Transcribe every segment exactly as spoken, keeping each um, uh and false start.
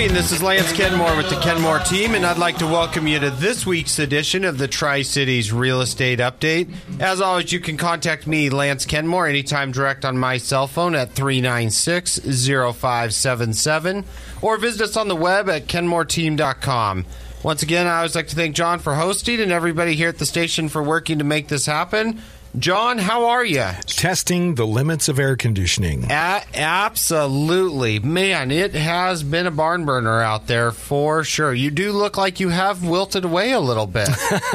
morning. This is Lance Kenmore with the Kenmore team, and I'd like to welcome you to this week's edition of the Tri-Cities Real Estate Update. As always, you can contact me, Lance Kenmore, anytime direct on my cell phone at three nine six, zero five seven seven, or visit us on the web at kenmore team dot com. Once again, I always like to thank John for hosting and everybody here at the station for working to make this happen. John, how are you? Testing the limits of air conditioning. A- absolutely. Man, it has been a barn burner out there for sure. You do look like you have wilted away a little bit.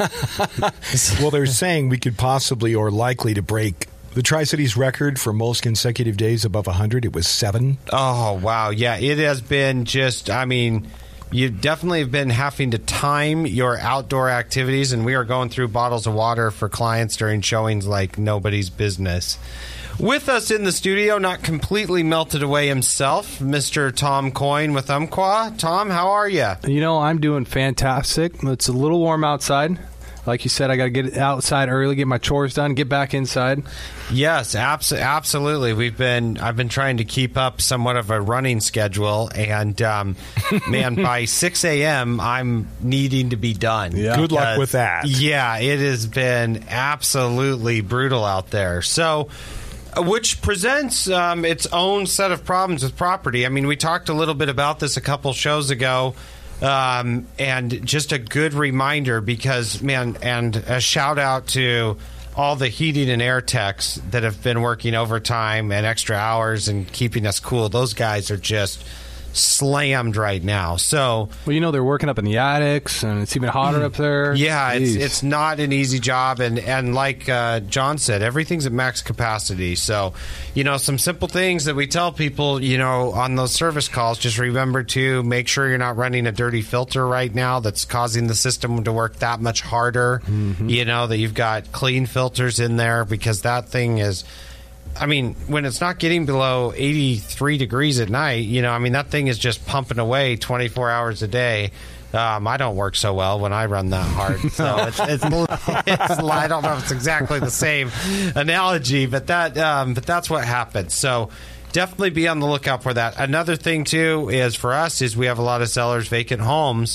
Well, they're saying we could possibly or likely to break the Tri-Cities record for most consecutive days above one hundred. It was seven. Oh, wow. Yeah, it has been just, I mean... You definitely have been having to time your outdoor activities, and we are going through bottles of water for clients during showings like nobody's business. With us in the studio, not completely melted away himself, Mister Tom Coyne with Umpqua. Tom, how are you? You know, I'm doing fantastic. It's a little warm outside. Like you said, I got to get outside early, get my chores done, get back inside. Yes, abs- absolutely. We've been I've been trying to keep up somewhat of a running schedule, and um, man, by six a.m. I'm needing to be done. Yeah. Good luck with that. Yeah, it has been absolutely brutal out there. So, which presents um, its own set of problems with property. I mean, we talked a little bit about this a couple shows ago. Um, and just a good reminder because, man, and a shout out to all the heating and air techs that have been working overtime and extra hours and keeping us cool. Those guys are just slammed right now. So, well, you know, they're working up in the attics, and it's even hotter up there. Yeah, Jeez. it's it's not an easy job, and and like uh, John said, everything's at max capacity. So, you know, some simple things that we tell people, you know, on those service calls, just remember to make sure you're not running a dirty filter right now that's causing the system to work that much harder. Mm-hmm. You know, that you've got clean filters in there, because that thing is... I mean, when it's not getting below eighty-three degrees at night, you know, I mean, that thing is just pumping away twenty-four hours a day. Um, I don't work so well when I run that hard. So it's, it's, it's, I don't know if it's exactly the same analogy, but that, um, but that's what happens. So definitely be on the lookout for that. Another thing, too, is for us is we have a lot of sellers vacant homes.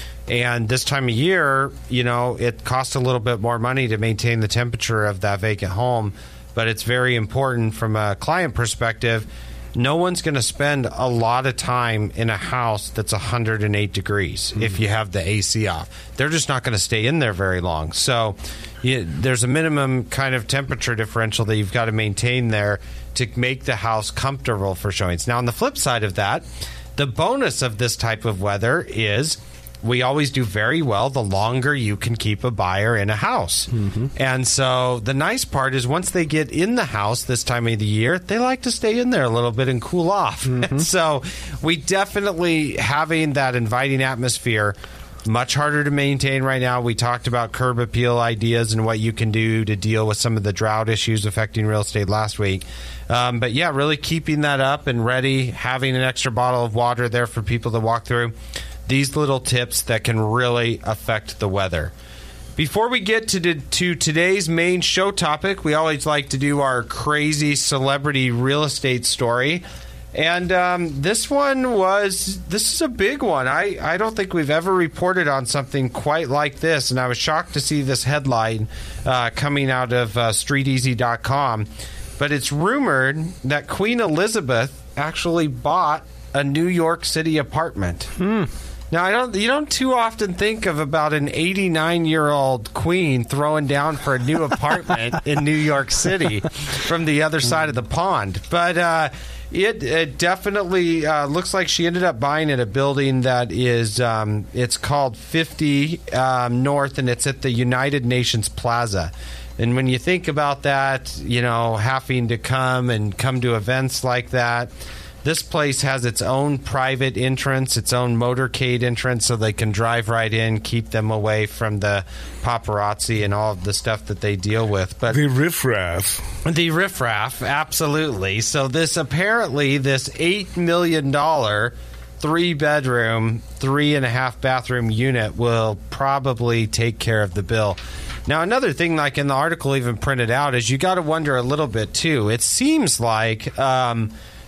And this time of year, you know, it costs a little bit more money to maintain the temperature of that vacant home. But it's very important from a client perspective. No one's going to spend a lot of time in a house that's one hundred eight degrees mm-hmm. if you have the A C off. They're just not going to stay in there very long. So you, there's a minimum kind of temperature differential that you've got to maintain there to make the house comfortable for showings. Now, on the flip side of that, the bonus of this type of weather is... we always do very well the longer you can keep a buyer in a house. Mm-hmm. And so the nice part is once they get in the house this time of the year, they like to stay in there a little bit and cool off. Mm-hmm. And so we definitely, having that inviting atmosphere, much harder to maintain right now. We talked about curb appeal ideas and what you can do to deal with some of the drought issues affecting real estate last week. Um, but yeah, really keeping that up and ready, having an extra bottle of water there for people to walk through. These little tips that can really affect the weather. Before we get to, the, to today's main show topic, we always like to do our crazy celebrity real estate story. And um, this one was, this is a big one. I, I don't think we've ever reported on something quite like this. And I was shocked to see this headline uh, coming out of uh, street easy dot com. But it's rumored that Queen Elizabeth actually bought a New York City apartment. Hmm. Now, I don't. You don't too often think of about an eighty-nine-year-old queen throwing down for a new apartment in New York City from the other side of the pond. But uh, it, it definitely uh, looks like she ended up buying at a building that is, um, it's called fifty um, North, and it's at the United Nations Plaza. And when you think about that, you know, having to come and come to events like that, this place has its own private entrance, its own motorcade entrance, so they can drive right in, keep them away from the paparazzi and all of the stuff that they deal with. But the riffraff. The riffraff, absolutely. So this apparently, this eight million dollars three-bedroom, three-and-a-half-bathroom unit will probably take care of the bill. Now, another thing, like in the article even printed out, is you got to wonder a little bit, too. It seems like... Um,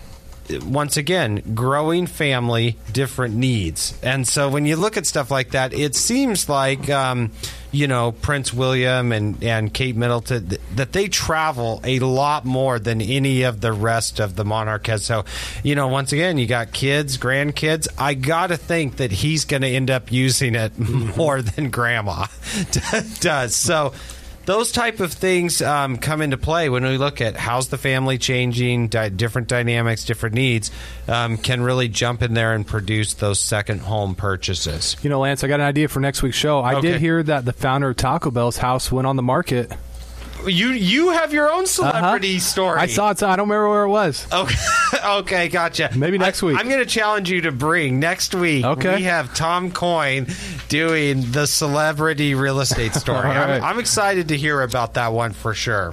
once again, growing family, different needs. And so when you look at stuff like that, it seems like, um, you know, Prince William and, and Kate Middleton, that they travel a lot more than any of the rest of the monarch has. So, you know, once again, you got kids, grandkids. I got to think that he's going to end up using it more than grandma does. So those type of things um, come into play when we look at how's the family changing, di- different dynamics, different needs, um, can really jump in there and produce those second home purchases. You know, Lance, I got an idea for next week's show. I Okay. did hear that the founder of Taco Bell's house went on the market. You you have your own celebrity Uh-huh. story. I saw it. So I don't remember where it was. Okay, okay, gotcha. Maybe next I, week. I'm going to challenge you to bring next week. Okay. We have Tom Coyne doing the celebrity real estate story. All right. I'm, I'm excited to hear about that one for sure.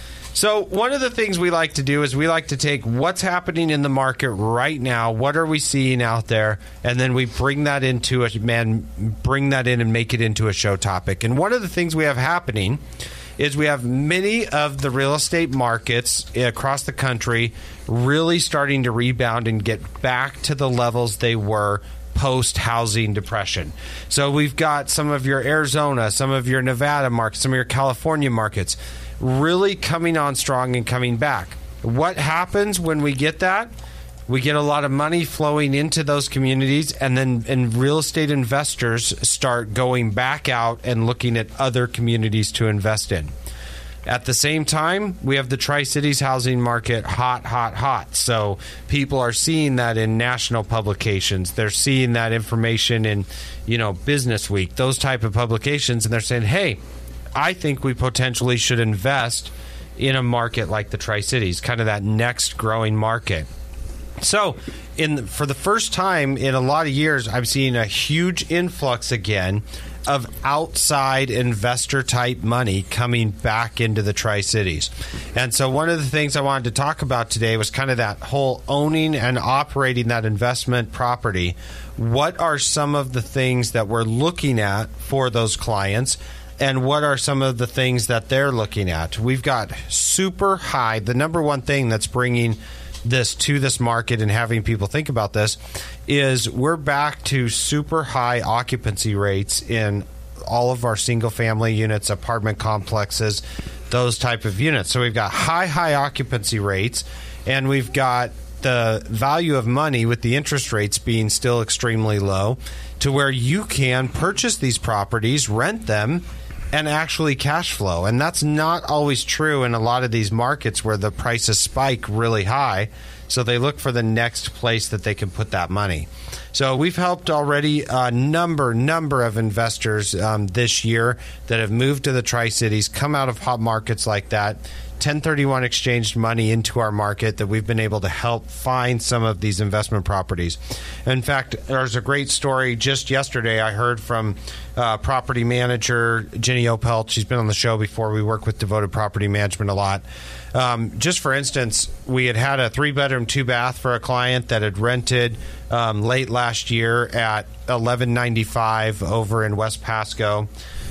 So one of the things we like to do is we like to take what's happening in the market right now, what are we seeing out there, and then we bring that into a man, bring that in and make it into a show topic. And one of the things we have happening is we have many of the real estate markets across the country really starting to rebound and get back to the levels they were post-housing depression. So we've got some of your Arizona, some of your Nevada markets, some of your California markets really coming on strong and coming back. What happens when we get that? We get a lot of money flowing into those communities, and then and real estate investors start going back out and looking at other communities to invest in. At the same time, we have the Tri-Cities housing market hot, hot, hot. So people are seeing that in national publications. They're seeing that information in, you know, Business Week, those type of publications, and they're saying, hey, I think we potentially should invest in a market like the Tri-Cities, kind of that next growing market. So, in for the first time in a lot of years, I'm seeing a huge influx again of outside investor type money coming back into the Tri-Cities. And so one of the things I wanted to talk about today was kind of that whole owning and operating that investment property. What are some of the things that we're looking at for those clients? And what are some of the things that they're looking at? We've got super high, the number one thing that's bringing this to this market and having people think about this is we're back to super high occupancy rates in all of our single family units, apartment complexes, those type of units. So we've got high, high occupancy rates, and we've got the value of money with the interest rates being still extremely low to where you can purchase these properties, rent them, and actually cash flow. And that's not always true in a lot of these markets where the prices spike really high. So they look for the next place that they can put that money. So we've helped already a number, number of investors um, this year that have moved to the Tri-Cities, come out of hot markets like that, ten thirty-one exchanged money into our market that we've been able to help find some of these investment properties. In fact, there's a great story just yesterday I heard from uh, property manager Jenny Opelt. She's been on the show before. We work with Devoted Property Management a lot. Um, just for instance, we had had a three-bedroom, two-bath for a client that had rented um, late last year at eleven ninety-five over in West Pasco.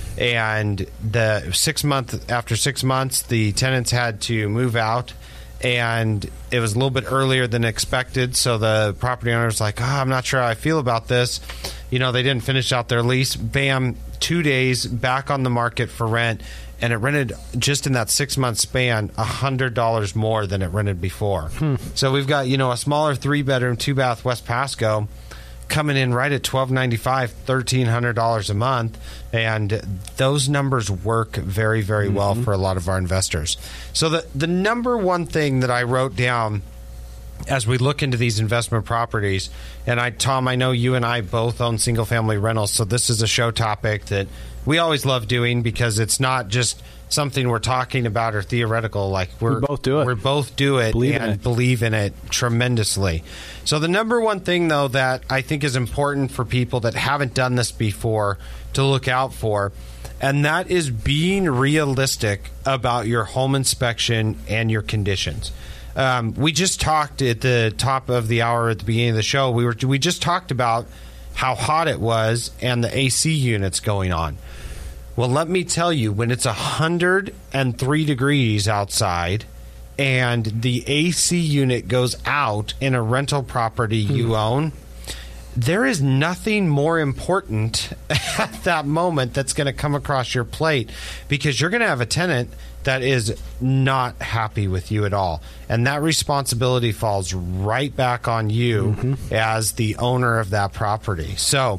And the six month after six months, the tenants had to move out, and it was a little bit earlier than expected. So the property owner was like, oh, I'm not sure how I feel about this. You know, they didn't finish out their lease. Bam, two days back on the market for rent. And it rented just in that six month span one hundred dollars more than it rented before. Hmm. So we've got, you know, a smaller three bedroom, two bath West Pasco coming in right at twelve ninety-five, thirteen hundred dollars a month, and those numbers work very, very mm-hmm. well for a lot of our investors. So the the number one thing that I wrote down as we look into these investment properties, and I, Tom, I know you and I both own single family rentals, so this is a show topic that we always love doing because it's not just something we're talking about or theoretical. Like we're we both do it. We both do it believe and in it. believe in it tremendously. So the number one thing, though, that I think is important for people that haven't done this before to look out for, and that is being realistic about your home inspection and your conditions. Um, we just talked at the top of the hour at the beginning of the show. We were we just talked about how hot it was and the A C units going on. Well, let me tell you, when it's one hundred three degrees outside and the A C unit goes out in a rental property hmm. you own, there is nothing more important at that moment that's going to come across your plate, because you're going to have a tenant that is not happy with you at all. And that responsibility falls right back on you mm-hmm. as the owner of that property. So,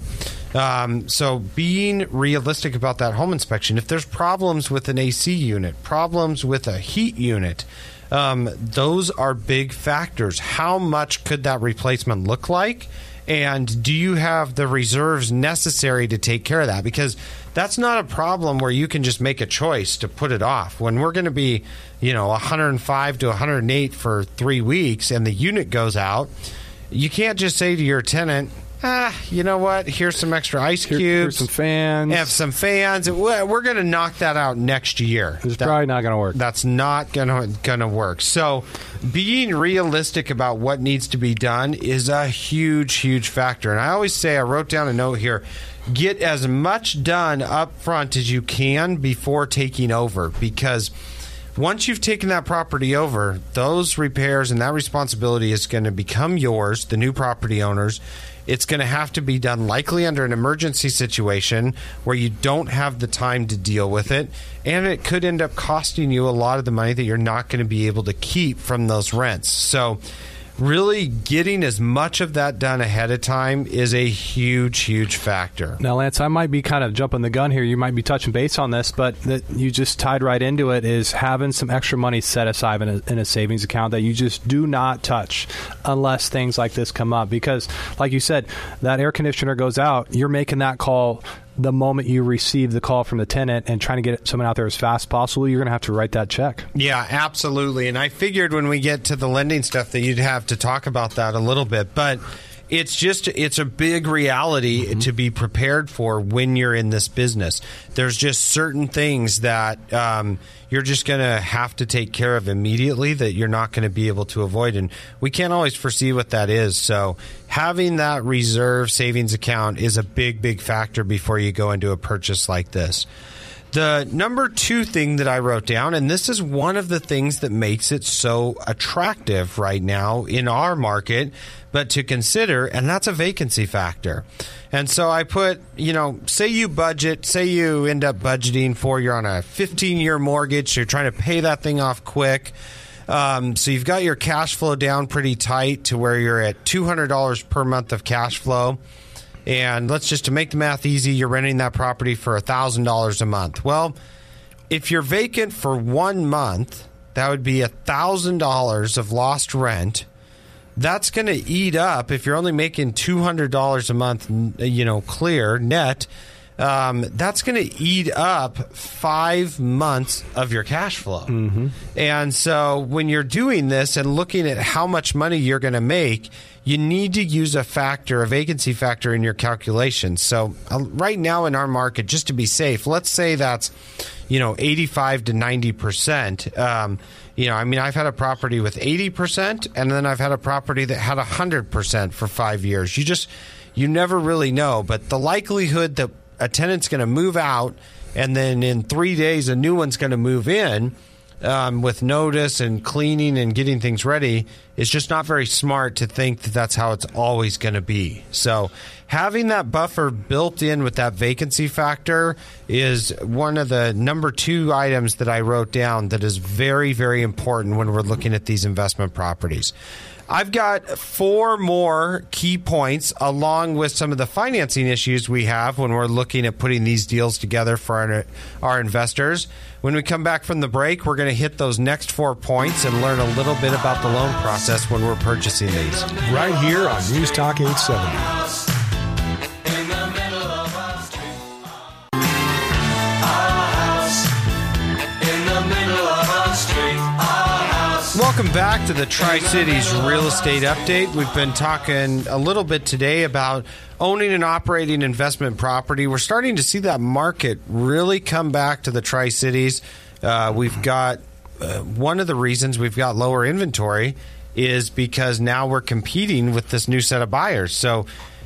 um, so being realistic about that home inspection, if there's problems with an A C unit, problems with a heat unit, um, those are big factors. How much could that replacement look like? And do you have the reserves necessary to take care of that? Because that's not a problem where you can just make a choice to put it off. When we're going to be, you know, one hundred five to one hundred eight for three weeks and the unit goes out, you can't just say to your tenant, ah, you know what, here's some extra ice cubes. Here, here's some fans. Have some fans. We're going to knock that out next year. It's that, probably not going to work. That's not going to going to work. So being realistic about what needs to be done is a huge, huge factor. And I always say, I wrote down a note here, get as much done up front as you can before taking over, because once you've taken that property over, those repairs and that responsibility is going to become yours, the new property owners. It's going to have to be done likely under an emergency situation where you don't have the time to deal with it, and it could end up costing you a lot of the money that you're not going to be able to keep from those rents. So really getting as much of that done ahead of time is a huge, huge factor. Now, Lance, I might be kind of jumping the gun here. You might be touching base on this, but that you just tied right into it, is having some extra money set aside in a, in a savings account that you just do not touch unless things like this come up. Because, like you said, that air conditioner goes out, you're making that call the moment you receive the call from the tenant and trying to get someone out there as fast as possible. You're going to have to write that check. Yeah, absolutely. And I figured when we get to the lending stuff that you'd have to talk about that a little bit. But it's just, it's a big reality mm-hmm. to be prepared for when you're in this business. There's just certain things that um, you're just going to have to take care of immediately that you're not going to be able to avoid. And we can't always foresee what that is. So having that reserve savings account is a big, big factor before you go into a purchase like this. The number two thing that I wrote down, and this is one of the things that makes it so attractive right now in our market, but to consider, and that's a vacancy factor. And so I put, you know, say you budget, say you end up budgeting for, you're on a fifteen-year mortgage, so you're trying to pay that thing off quick. Um, so you've got your cash flow down pretty tight to where you're at two hundred dollars per month of cash flow. And let's just, to make the math easy, you're renting that property for one thousand dollars a month. Well, if you're vacant for one month, that would be one thousand dollars of lost rent. That's going to eat up, if you're only making two hundred dollars a month, you know, clear, net, um, that's going to eat up five months of your cash flow. Mm-hmm. And so when you're doing this and looking at how much money you're going to make, you need to use a factor, a vacancy factor in your calculations. So uh, right now in our market, just to be safe, let's say that's, you know, eighty-five to ninety percent. Um, you know, I mean, I've had a property with eighty percent, and then I've had a property that had one hundred percent for five years. You just, you never really know. But the likelihood that a tenant's going to move out and then in three days a new one's going to move in, Um, with notice and cleaning and getting things ready, it's just not very smart to think that that's how it's always going to be. So having that buffer built in with that vacancy factor is one of the number two items that I wrote down that is very, very important when we're looking at these investment properties. I've got four more key points along with some of the financing issues we have when we're looking at putting these deals together for our, our investors. When we come back from the break, we're going to hit those next four points and learn a little bit about the loan process when we're purchasing these. Right here on News Talk eight seventy. Welcome back to the Tri-Cities Real Estate Update. We've been talking a little bit today about owning and operating investment property. We're starting to see that market really come back to the Tri-Cities. Uh, we've got uh, one of the reasons we've got lower inventory is because now we're competing with this new set of buyers. So,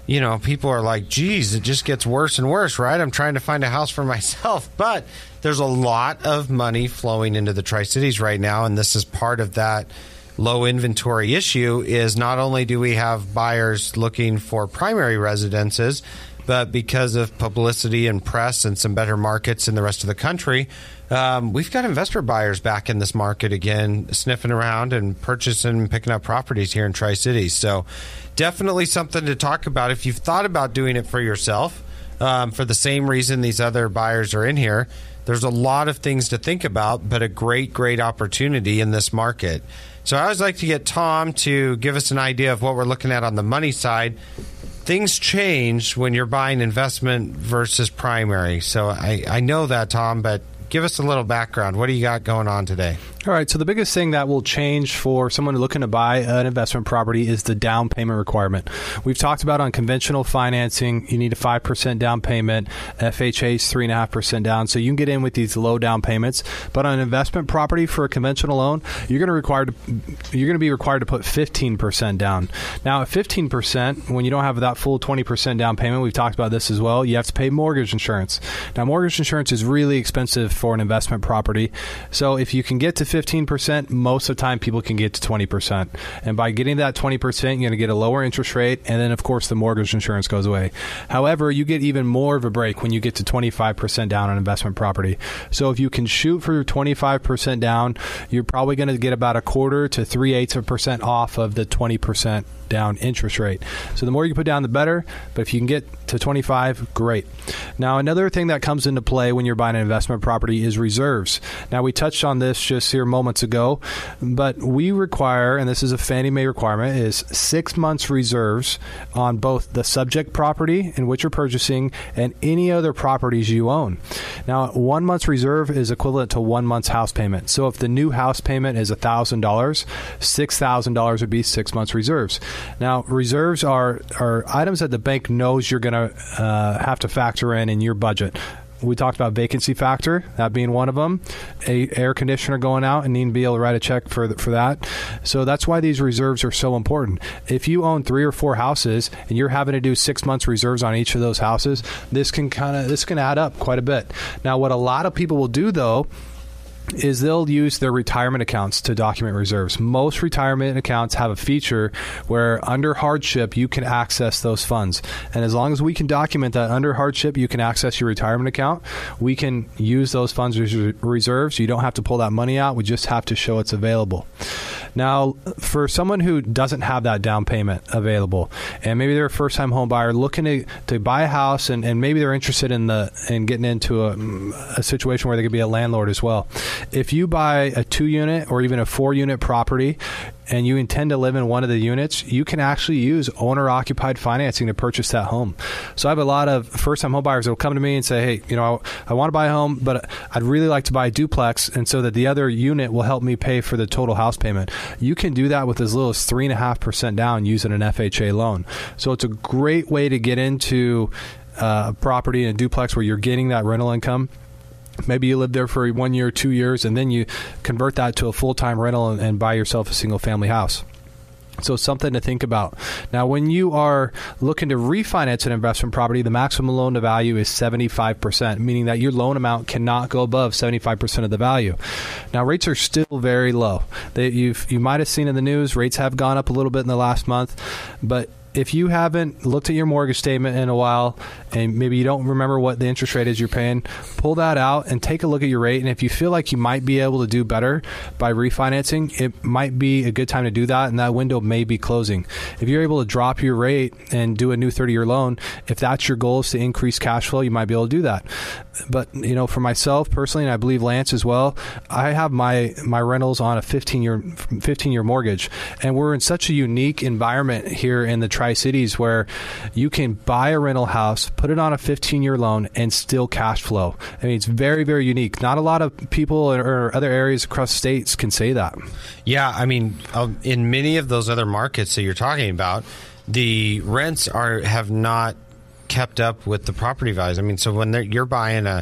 you know, people are like, geez, it just gets worse and worse, right? I'm trying to find a house for myself. But there's a lot of money flowing into the Tri-Cities right now, and this is part of that low inventory issue. Is not only do we have buyers looking for primary residences, but because of publicity and press and some better markets in the rest of the country, um, we've got investor buyers back in this market again, sniffing around and purchasing and picking up properties here in Tri-Cities. So definitely something to talk about if you've thought about doing it for yourself, um, for the same reason these other buyers are in here. There's a lot of things to think about, but a great, great opportunity in this market. So I always like to get Tom to give us an idea of what we're looking at on the money side. Things change when you're buying investment versus primary. So I, I know that, Tom, but give us a little background. What do you got going on today? All right, so the biggest thing that will change for someone looking to buy an investment property is the down payment requirement. We've talked about on conventional financing, you need a five percent down payment. F H A's three point five percent down, so you can get in with these low down payments. But on an investment property for a conventional loan, you're going to require to, you're going to be required to put fifteen percent down. Now, at fifteen percent, when you don't have that full twenty percent down payment, we've talked about this as well, you have to pay mortgage insurance. Now, mortgage insurance is really expensive for an investment property. So if you can get to fifteen percent, most of the time people can get to twenty percent. And by getting that twenty percent, you're going to get a lower interest rate, and then, of course, the mortgage insurance goes away. However, you get even more of a break when you get to twenty-five percent down on investment property. So if you can shoot for twenty-five percent down, you're probably going to get about a quarter to three-eighths of a percent off of the twenty percent down interest rate. So the more you put down, the better. But if you can get to twenty-five, great. Now, another thing that comes into play when you're buying an investment property is reserves. Now, we touched on this just here moments ago, but we require, and this is a Fannie Mae requirement, is six months reserves on both the subject property in which you're purchasing and any other properties you own. Now, one month's reserve is equivalent to one month's house payment. So if the new house payment is one thousand dollars, six thousand dollars would be six months reserves. Now, reserves are, are items that the bank knows you're going to uh, have to factor in in your budget. We talked about vacancy factor, that being one of them. A air conditioner going out and needing to be able to write a check for the, for that. So that's why these reserves are so important. If you own three or four houses and you're having to do six months reserves on each of those houses, this can kind of this can add up quite a bit. Now, what a lot of people will do, though, is they'll use their retirement accounts to document reserves. Most retirement accounts have a feature where under hardship, you can access those funds. And as long as we can document that under hardship, you can access your retirement account, we can use those funds as reserves. You don't have to pull that money out. We just have to show it's available. Now, for someone who doesn't have that down payment available, and maybe they're a first-time home buyer looking to, to buy a house, and, and maybe they're interested in the in getting into a, a situation where they could be a landlord as well. If you buy a two-unit or even a four-unit property, and you intend to live in one of the units, you can actually use owner-occupied financing to purchase that home. So I have a lot of first-time home buyers that will come to me and say, hey, you know, I, I want to buy a home, but I'd really like to buy a duplex, and so that the other unit will help me pay for the total house payment. You can do that with as little as three point five percent down using an F H A loan. So it's a great way to get into uh, a property in a duplex where you're getting that rental income. Maybe you live there for one year, two years, and then you convert that to a full-time rental and, and buy yourself a single-family house. So something to think about. Now, when you are looking to refinance an investment property, the maximum loan to value is seventy-five percent, meaning that your loan amount cannot go above seventy-five percent of the value. Now, rates are still very low. They, you've, you might have seen in the news, rates have gone up a little bit in the last month, but if you haven't looked at your mortgage statement in a while and maybe you don't remember what the interest rate is you're paying, pull that out and take a look at your rate. And if you feel like you might be able to do better by refinancing, it might be a good time to do that, and that window may be closing. If you're able to drop your rate and do a new thirty-year loan, if that's your goal is to increase cash flow, you might be able to do that. But, you know, for myself personally, and I believe Lance as well, I have my, my rentals on a fifteen-year mortgage, and we're in such a unique environment here in the Tri-Cities where you can buy a rental house, put it on a fifteen-year loan, and still cash flow. I mean, it's very, very unique. Not a lot of people or other areas across states can say that. Yeah, I mean, uh, in many of those other markets that you're talking about, the rents are have not kept up with the property values. I mean, so when you're buying a,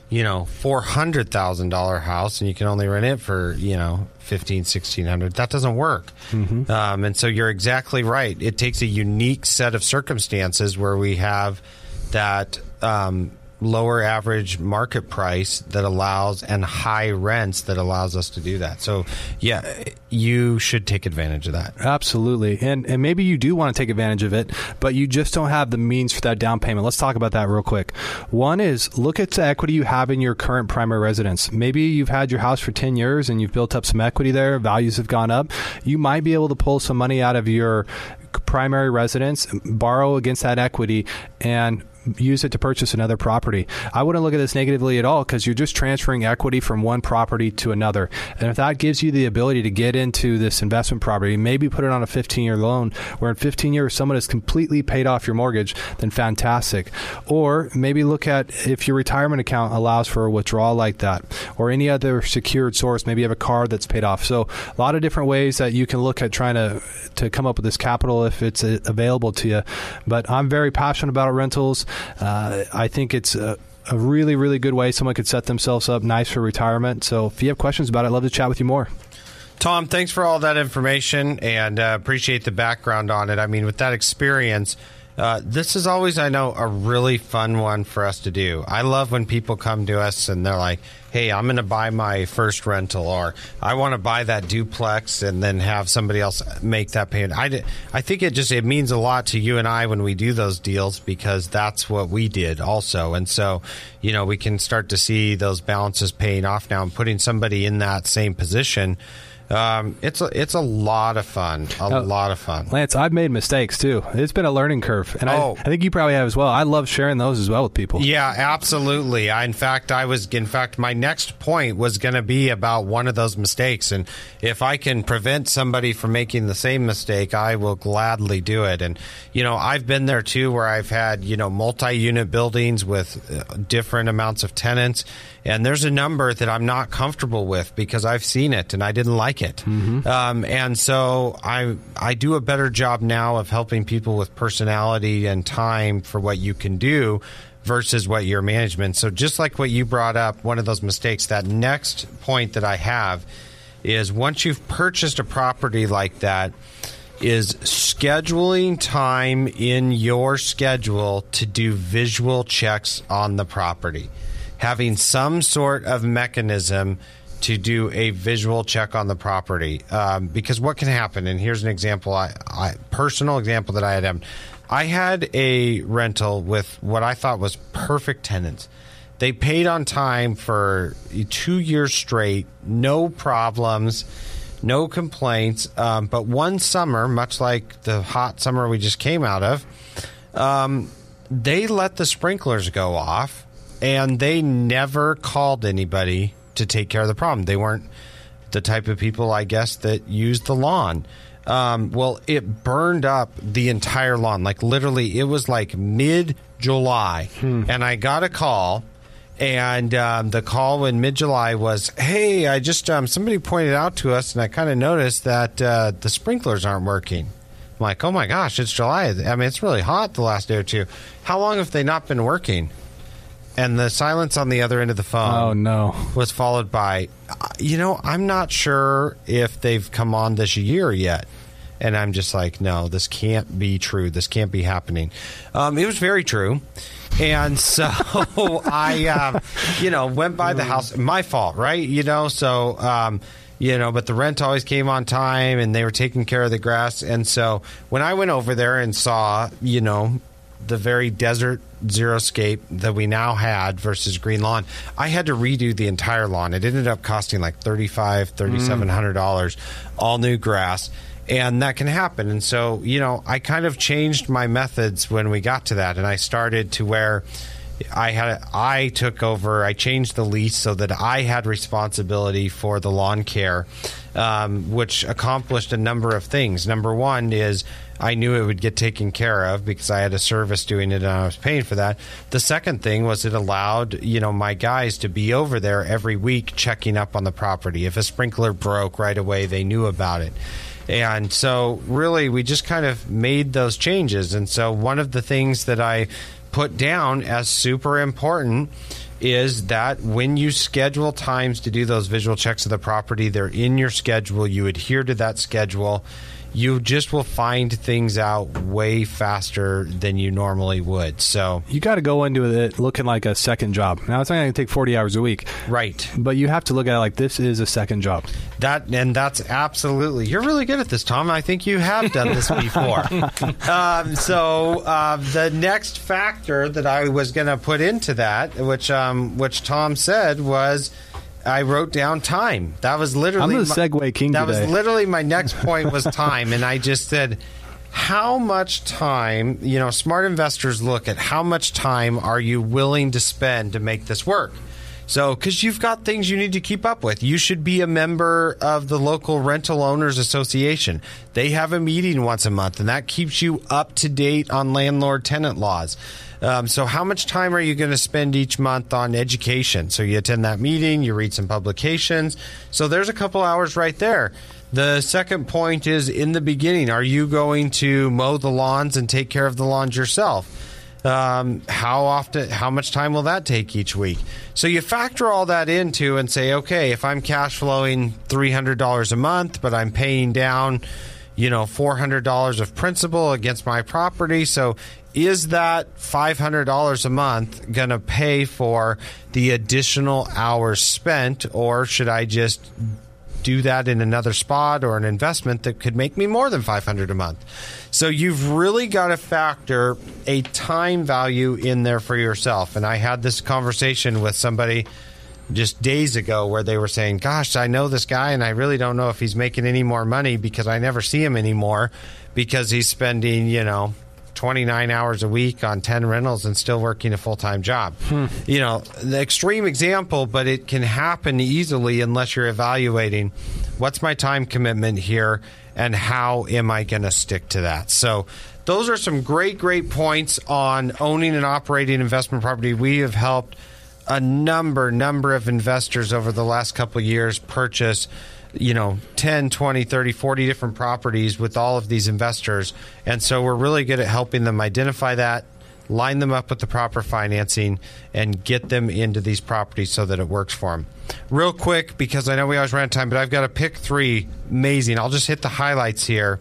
you know, four hundred thousand dollars house and you can only rent it for, you know, fifteen, sixteen hundred. That doesn't work. Mm-hmm. Um, and so you're exactly right. It takes a unique set of circumstances where we have that um, lower average market price that allows and high rents that allows us to do that. So, yeah, you should take advantage of that. Absolutely. And and maybe you do want to take advantage of it, but you just don't have the means for that down payment. Let's talk about that real quick. One is look at the equity you have in your current primary residence. Maybe you've had your house for ten years and you've built up some equity there. Values have gone up. You might be able to pull some money out of your primary residence, borrow against that equity, and use it to purchase another property. I wouldn't look at this negatively at all because you're just transferring equity from one property to another. And if that gives you the ability to get into this investment property, maybe put it on a fifteen-year loan where in fifteen years someone has completely paid off your mortgage, then fantastic. Or maybe look at if your retirement account allows for a withdrawal like that or any other secured source. Maybe you have a car that's paid off. So a lot of different ways that you can look at trying to, to come up with this capital if it's available to you. But I'm very passionate about rentals. Uh, I think it's a, a really, really good way someone could set themselves up nice for retirement. So if you have questions about it, I'd love to chat with you more. Tom, thanks for all that information and uh, appreciate the background on it. I mean, with that experience, uh, this is always, I know, a really fun one for us to do. I love when people come to us and they're like, hey, I'm going to buy my first rental, or I want to buy that duplex and then have somebody else make that payment. I, I think it just it means a lot to you and I when we do those deals because that's what we did also. And so, you know, we can start to see those balances paying off now and putting somebody in that same position. Um, it's a, it's a lot of fun, a uh, lot of fun. Lance, I've made mistakes too. It's been a learning curve, and oh. I, I think you probably have as well. I love sharing those as well with people. Yeah, absolutely. I, in fact, I was. In fact, my next point was going to be about one of those mistakes, and if I can prevent somebody from making the same mistake, I will gladly do it. And you know, I've been there too, where I've had you know multi-unit buildings with different amounts of tenants. And there's a number that I'm not comfortable with because I've seen it and I didn't like it. Mm-hmm. Um, and so I I do a better job now of helping people with personality and time for what you can do versus what your management. So just like what you brought up, one of those mistakes, that next point that I have is once you've purchased a property like that, is scheduling time in your schedule to do visual checks on the property. Having some sort of mechanism to do a visual check on the property. Um, because what can happen, and here's an example, I, I personal example that I had. I had a rental with what I thought was perfect tenants. They paid on time for two years straight, no problems, no complaints. Um, but one summer, much like the hot summer we just came out of, um, they let the sprinklers go off. And they never called anybody to take care of the problem. They weren't the type of people, I guess, that used the lawn. Um, well, it burned up the entire lawn. Like, literally, it was like mid-July. Hmm. And I got a call. And um, the call in mid-July was, hey, I just, um, somebody pointed out to us, and I kind of noticed that uh, the sprinklers aren't working. I'm like, oh, my gosh, it's July. I mean, it's really hot the last day or two. How long have they not been working? And the silence on the other end of the phone oh, no. was followed by, you know, I'm not sure if they've come on this year yet. And I'm just like, no, this can't be true. This can't be happening. Um, it was very true. And so I, um, you know, went by the house. My fault, right? You know, so, um, you know, but the rent always came on time and they were taking care of the grass. And so when I went over there and saw, you know, the very desert xeriscape that we now had versus green lawn, I had to redo the entire lawn. It ended up costing like thirty-five hundred dollars, thirty-seven hundred dollars, mm. all new grass. And that can happen. And so, you know, I kind of changed my methods when we got to that. And I started to where I had, I took over, I changed the lease so that I had responsibility for the lawn care, um, which accomplished a number of things. Number one is I knew it would get taken care of because I had a service doing it and I was paying for that. The second thing was it allowed, you know, my guys to be over there every week checking up on the property. If a sprinkler broke right away, they knew about it. And so really we just kind of made those changes. And so one of the things that I put down as super important is that when you schedule times to do those visual checks of the property, they're in your schedule. You adhere to that schedule. You just will find things out way faster than you normally would. So you got to go into it looking like a second job. Now, it's not going to take forty hours a week. Right. But you have to look at it like this is a second job. That And that's absolutely... You're really good at this, Tom. I think you have done this before. um, so uh, the next factor that I was going to put into that, which um, which Tom said, was... I wrote down time. That was literally... I'm the my, segue king That today. was literally my next point was time. And I just said, how much time... You know, smart investors look at how much time are you willing to spend to make this work? So, because you've got things you need to keep up with. You should be a member of the local Rental Owners Association. They have a meeting once a month, and that keeps you up to date on landlord-tenant laws. Um, so how much time are you going to spend each month on education? So you attend that meeting, you read some publications. So there's a couple hours right there. The second point is in the beginning, are you going to mow the lawns and take care of the lawns yourself? Um, how often, how much time will that take each week? So you factor all that into and say, okay, if I'm cash flowing three hundred dollars a month, but I'm paying down, you know, four hundred dollars of principal against my property. So is that five hundred dollars a month going to pay for the additional hours spent, or should I just do that in another spot or an investment that could make me more than five hundred dollars a month? So you've really got to factor a time value in there for yourself. And I had this conversation with somebody just days ago where they were saying, gosh, I know this guy and I really don't know if he's making any more money because I never see him anymore because he's spending, you know, twenty-nine hours a week on ten rentals and still working a full-time job. Hmm. You know, the extreme example, but it can happen easily unless you're evaluating what's my time commitment here and how am I going to stick to that. So those are some great, great points on owning and operating investment property. We have helped a number, number of investors over the last couple of years purchase, you know, ten, twenty, thirty, forty different properties with all of these investors. And so we're really good at helping them identify that, line them up with the proper financing, and get them into these properties so that it works for them. Real quick, because I know we always run out of time, but I've got to pick three. Amazing. I'll just hit the highlights here.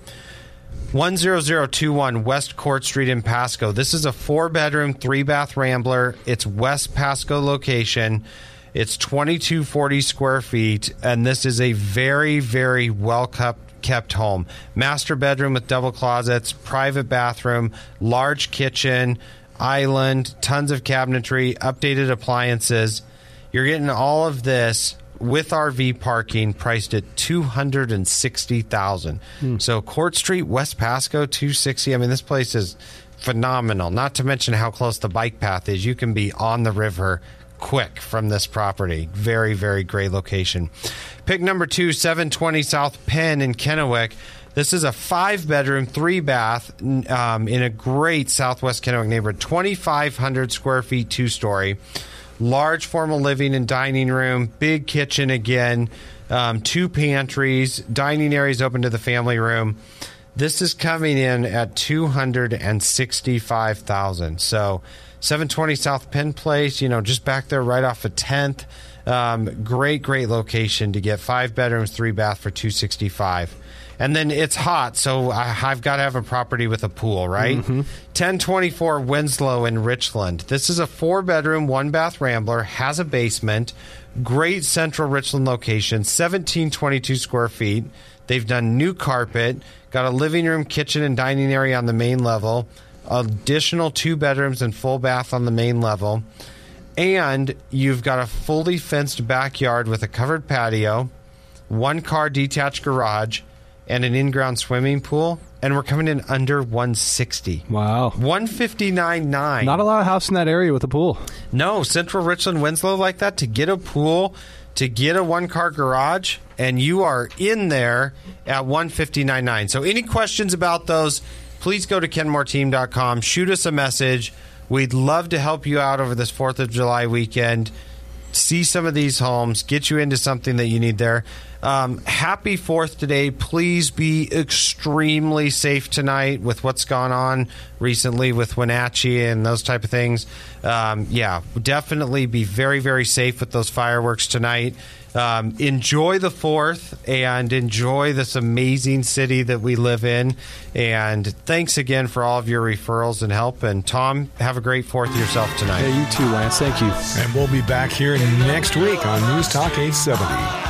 one zero zero two one West Court Street in Pasco. This is a four-bedroom, three-bath Rambler. It's West Pasco location. It's twenty-two forty square feet, and this is a very, very well-kept kept home. Master bedroom with double closets, private bathroom, large kitchen, island, tons of cabinetry, updated appliances. You're getting all of this with R V parking, priced at two hundred sixty thousand dollars. Hmm. So Court Street, West Pasco, two hundred sixty thousand dollars. I mean, this place is phenomenal. Not to mention how close the bike path is. You can be on the river quick from this property. Very, very great location. Pick number two, seven twenty South Penn in Kennewick. This is a five-bedroom, three-bath um, in a great Southwest Kennewick neighborhood. twenty-five hundred square feet, two-story. Large formal living and dining room, big kitchen again, um, two pantries, dining areas open to the family room. This is coming in at two hundred sixty-five thousand dollars. So seven twenty South Penn Place, you know, just back there right off of tenth. Um, great, great location to get five bedrooms, three bath for two hundred sixty-five thousand dollars. And then it's hot, so I, I've got to have a property with a pool, right? Mm-hmm. ten twenty-four Winslow in Richland. This is a four-bedroom, one-bath Rambler, has a basement, great central Richland location, seventeen twenty-two square feet. They've done new carpet, got a living room, kitchen, and dining area on the main level, additional two bedrooms and full bath on the main level, and you've got a fully fenced backyard with a covered patio, one-car detached garage, and an in-ground swimming pool, and we're coming in under one hundred sixty thousand dollars. Wow. one hundred fifty-nine thousand nine hundred dollars. Not a lot of house in that area with a pool. No, Central Richland, Winslow like that, to get a pool, to get a one-car garage, and you are in there at one hundred fifty-nine thousand nine hundred dollars. So any questions about those, please go to kenmore team dot com, shoot us a message. We'd love to help you out over this fourth of July weekend. See some of these homes, get you into something that you need there. Um, happy fourth today. Please be extremely safe tonight with what's gone on recently with Wenatchee and those type of things. Um, yeah, definitely be very, very safe with those fireworks tonight. Um, enjoy the fourth and enjoy this amazing city that we live in. And thanks again for all of your referrals and help. And Tom, have a great fourth yourself tonight. Yeah, you too, Lance. Thank you. And we'll be back here next week on News Talk eight seventy.